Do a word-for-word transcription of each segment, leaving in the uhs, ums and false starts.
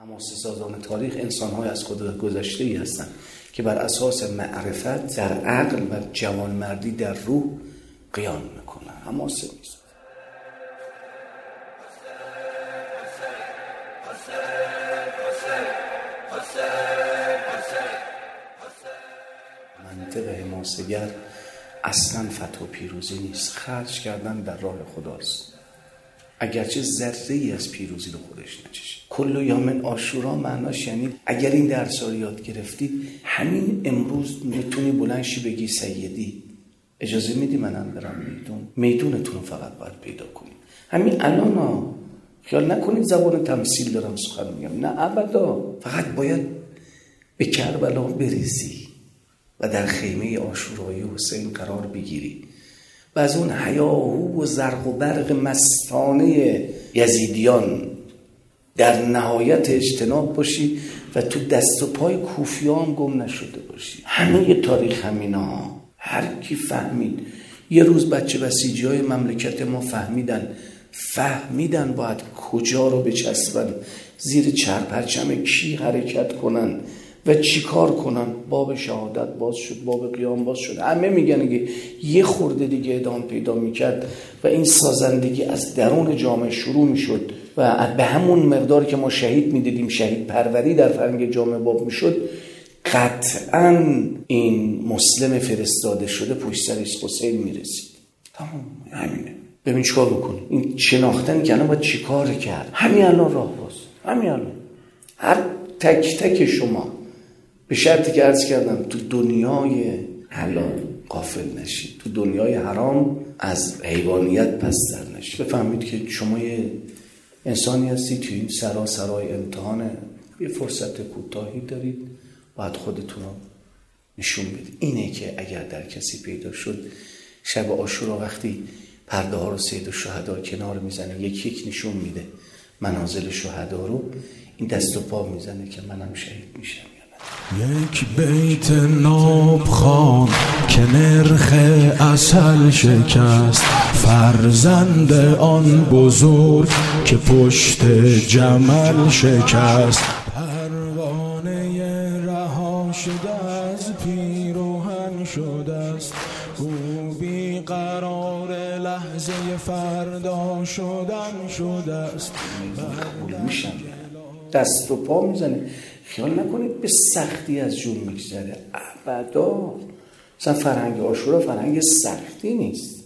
حماسه‌سازان تاریخ انسان‌های از خود گذشته‌ای هستند که بر اساس معرفت در عقل و جوانمردی در روح قیام میکنن، حماسه میسازن. منطق حماسه‌گر اصلا فتح و پیروزی نیست، خرج کردن در راه خداست، اگرچه ذره‌ای از پیروزی رو خودش نچشه. کل یوم عاشورا معناش یعنی اگر این درس رو یاد گرفتید همین امروز میتونی بلند شی بگی سیدی اجازه میدی منم برم میدون، میدونتون رو فقط باید پیدا کنید. همین الان ها خیال نکنید زبان تمثیل دارم سخن میگم، نه ابدا، فقط باید به کربلا بریزی و در خیمه عاشورایی حسین قرار بگیری و از اون هیاهو و زرق و برق مستانه یزیدیان در نهایت اجتناب باشی و تو دست و پای کوفیان گم نشده باشی. همه تاریخ همینا، هر کی فهمید. یه روز بچه بسیجی های مملکت ما فهمیدن فهمیدن باید کجا رو بچسبن، زیر چرپرچم کی حرکت کنن و چی کار کنن. باب شهادت باز شد، باب قیام باز شد. همه میگن که یه خورده دیگه ادامه پیدا میکرد و این سازندگی از درون جامعه شروع میشد و به همون مقدار که ما شهید میدیدیم، شهید پروری در فرهنگ جامعه باب میشد، قطعاً این مسلم فرستاده شده پشت سرش حسین میرسید. تمام، همینه. ببین چیکار بکنی. این شناختن که الان باید چیکار کرد. همین الان راه باز، همین الان هر تک تک شما، به شرطی که عرض کردم تو دنیای حلال غافل نشید، تو دنیای حرام از حیوانیت پس در نشید. بفهمید که شما یه انسانی هستی توی این سرا سرای امتحان، یه فرصت کوتاهی دارید، باید خودتون رو نشون بدید. اینه که اگر در کسی پیدا شد شب عاشورا وقتی پرده ها رو سید الشهدا کنار میزنه، یک یک نشون میده منازل شهدا رو، این دست و پا میزنه که منم شهید میشم. یک بیت نابخوان که نرخ عسل شکست، فرزند آن بزرگ که پشت جمل شکست. پروانه رها شده از پیراهن شده است، او بی قرار لحظه فردا شدن شده است. میشم دست و پا میزنه. خیال نکنید به سختی از جون میگذره، ابدا. مثلا فرهنگ عاشورا فرهنگ سختی نیست،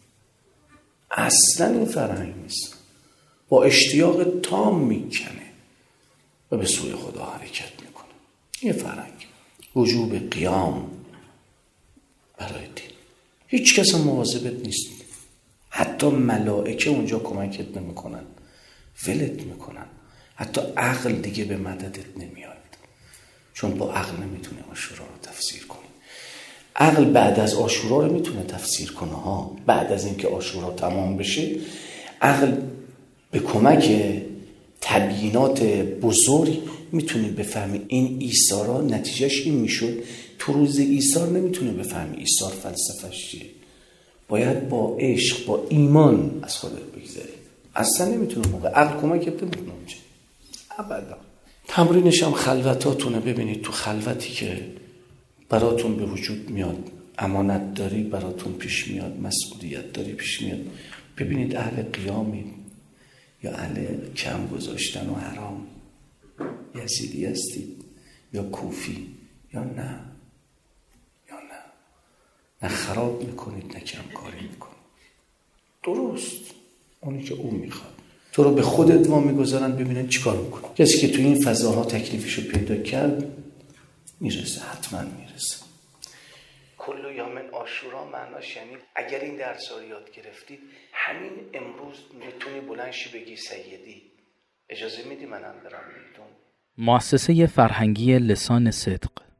اصلا این فرهنگ نیست. با اشتیاق تام میکنه و به سوی خدا حرکت میکنه. این فرهنگ وجوب قیام برای دین. هیچ کس مواظبت نیست، حتی ملائکه اونجا کمکت نمیکنن، ولت میکنن. حتی عقل دیگه به مددت نمیاد، چون با عقل نمیتونه عاشورا رو تفسیر کنه. عقل بعد از عاشورا رو میتونه تفسیر کنه ها، بعد از اینکه عاشورا تمام بشه عقل به کمک تبیینات بزرگ میتونه بفهمی این ایثارا نتیجهش این میشد. تو روز ایثار نمیتونه بفهمی ایثار فلسفه‌اش چیه، باید با عشق با ایمان از خودت بگذری. اصلا نمیتونه موقع عقل کمکت نمیکنه اونجا، ابدا. تمرینش هم خلوتاتونه. ببینید تو خلوتی که براتون به وجود میاد، امانت داری براتون پیش میاد، مسئولیت داری پیش میاد، ببینید اهل قیامید یا اهل کم گذاشتن و حرام، یزیدی هستید یا کوفی یا نه یا نه نه خراب میکنید نه کم کاری میکنید. درست اونی که اون میخواد. تو رو به خودت وا میگذارن ببینن چیکار میکنی. کسی که تو این فضاها تکلیفشو پیدا کرد میرسه، حتما میرسه. کل یوم عاشورا معناش یعنی اگر این درس رو یاد گرفتید همین امروز میتونی بلند شی بگی سیدی اجازه میدی منم برم میدون. مؤسسه فرهنگی لسان صدق